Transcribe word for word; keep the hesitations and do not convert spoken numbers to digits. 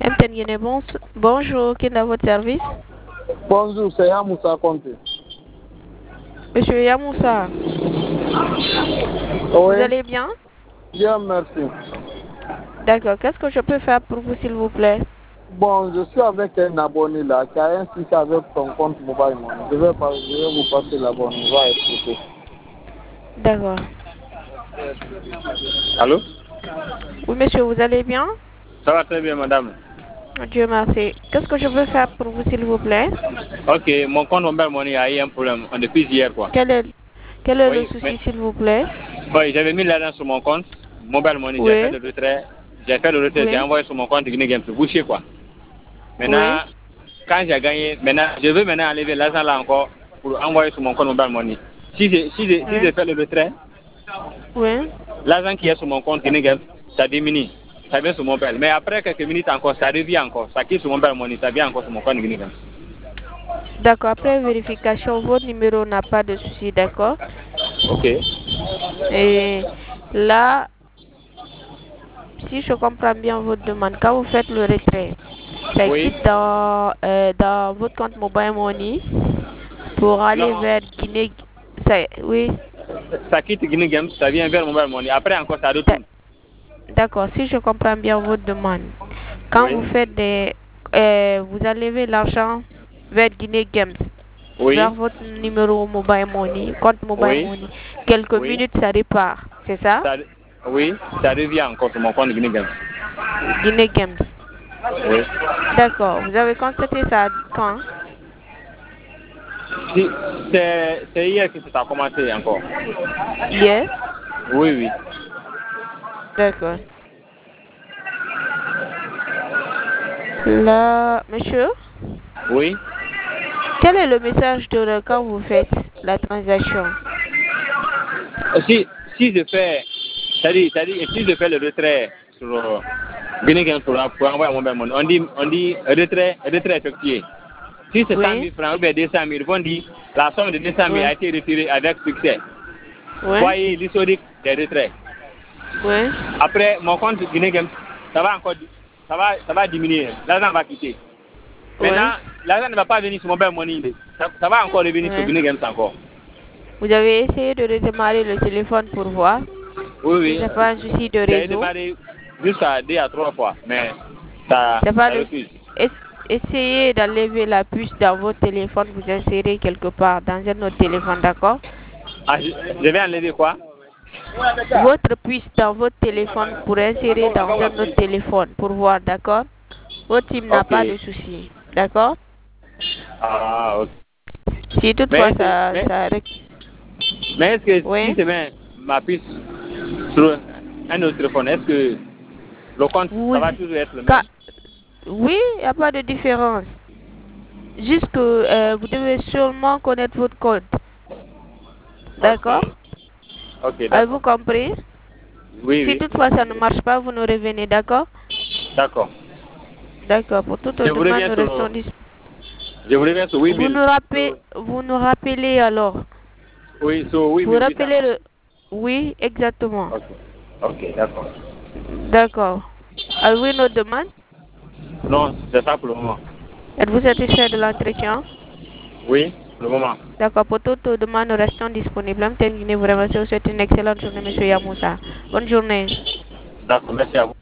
M T N Guinée, bon, bonjour, qui est dans votre service? Bonjour, c'est Yamoussa Conté. Monsieur Yamoussa, Oui. vous allez bien? Bien, merci. D'accord, qu'est-ce que je peux faire pour vous, s'il vous plaît? Bon, je suis avec un abonné là qui a inscrit avec son compte mobile money. Je vais, pas, je vais vous passer l'abonné, il va expliquer. D'accord. Allô? Oui, monsieur, vous allez bien? Ça va très bien, madame. Dieu merci. Qu'est-ce que je peux faire pour vous, s'il vous plaît? Ok, mon compte mobile money a eu un problème depuis hier, quoi. Quel est, quel est Oui, le souci, mais... s'il vous plaît? Oui, j'avais mis l'argent sur mon compte mobile money, Oui. j'ai fait le retrait. J'ai fait le retrait, Oui. j'ai envoyé sur mon compte Guinée Games, bouché, quoi. Maintenant, Oui. quand j'ai gagné, maintenant, je veux maintenant enlever l'argent là encore pour envoyer sur mon compte mobile money. Si j'ai si si Oui. fait le retrait, Oui. l'argent qui est sur mon compte Guinée Games, ça diminue. Ça vient sur mon mobile. Mais après quelques minutes encore, ça revient encore. Ça quitte sur mon mobile money, ça vient encore sur mon compte Guinée Games. D'accord, après vérification, votre numéro n'a pas de souci, d'accord? Ok. Et là, si je comprends bien votre demande, quand vous faites le retrait, ça Oui. quitte dans, euh, dans votre compte Mobile Money pour aller Non. vers Guinée. Ça, oui. Ça quitte Guinée Games, ça vient vers Mobile Money. Après encore, ça retourne. D'accord, si je comprends bien votre demande, quand Oui. vous faites des... Euh, vous enlevez l'argent vers Guinée Games, Oui. vers votre numéro Mobile Money, compte Mobile Oui. Money, quelques Oui. minutes, ça repart, c'est ça? Ça, oui, ça revient encore sur mon compte Guinée Games. Guinée Games. Oui. D'accord, vous avez constaté ça quand? Si, c'est c'est hier que ça a commencé encore. Hier? Oui, oui. D'accord. Là, monsieur, Oui. quel est le message de quand vous faites la transaction? Si, si je fais, c'est-à-dire, c'est-à-dire, si je fais le retrait sur euh, Guinée Games pour, pour envoyer mon Mobile Money, on dit, on dit retrait, retrait effectué. Si c'est cent Oui. mille francs ou bien deux cent mille, on dit la somme de deux cent mille Oui. a été retirée avec succès. Oui. Voyez l'historique des retraits. Oui. Après, mon compte Guinée Games, ça va encore, ça va, ça va diminuer. L'argent va quitter. Oui. Maintenant, l'argent ne va pas venir sur Mobile Money. Ça, ça va encore revenir sur Oui. Guinée Games encore. Vous avez essayé de redémarrer le téléphone pour voir Oui, si oui. c'est pas un souci de J'ai réseau. démarré jusqu'à deux à trois fois, mais ça, C'est pas ça le... refuse. es- Essayez d'enlever la puce dans votre téléphone, vous insérez quelque part dans un autre téléphone, d'accord? Ah, je, je vais enlever quoi? Votre puce dans votre téléphone pour insérer dans un autre téléphone pour voir, d'accord? Votre SIM n'a Ok. pas de souci, d'accord? Ah, ok. Si toutefois Mais, c'est- ça, mais, ça... mais est-ce que si Oui? je mets ma puce sur un autre téléphone, est-ce que le compte, Vous... ça va toujours être le Quand... même? Oui, il n'y a pas de différence. Juste que euh, vous devez seulement connaître votre code. D'accord? Ok. Ok, Avez-vous d'accord. compris? Oui, Si oui. toutefois ça ne marche pas, vous nous revenez, d'accord? D'accord. D'accord. Pour toute Je vous demande, reviens nous restons sur, disponibles. je vous reviens sur huit Vous mille. nous rappelez, Sur, vous nous rappelez alors. oui, sur huit Vous mille, oui, rappelez d'accord. le... Oui, exactement. Ok. Ok, d'accord. D'accord. Avez-vous une autre demande? Non, c'est ça pour le moment. Êtes-vous satisfait de l'entretien? Oui, pour le moment. D'accord. Pour toute demande, nous restons disponibles. M T N Guinée vous remercie. Vous souhaite une excellente journée, monsieur Yamoussa. Bonne journée. D'accord, merci à vous.